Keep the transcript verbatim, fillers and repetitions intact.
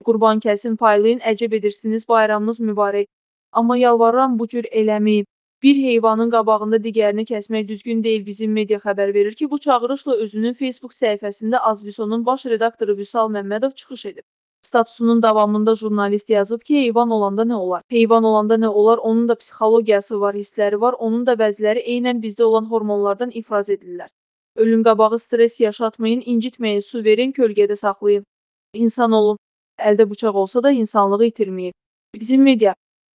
Qurban kəsin, paylayın, əcəb edirsiniz, bayramınız mübarək. Amma yalvarıram bu cür eləməyin. Bir heyvanın qabağında digərini kəsmək düzgün deyil. Bizim media xəbər verir ki, bu çağırışla özünün Facebook səhifəsində Azvisonun baş redaktoru Vüsal Məmmədov çıxış edib. Statusunun davamında jurnalist yazıb ki, heyvan olanda nə olar? Heyvan olanda nə olar? Onun da psixologiyası var, hissləri var, onun da bəziləri eynən bizdə olan hormonlardan ifraz edirlər. Ölüm qabağı stres yaşatmayın, incitməyin, su verin, kölgədə saxlayın. İnsan olun. Əldə bıçaq olsa da insanlığı itirməyib. Bizim media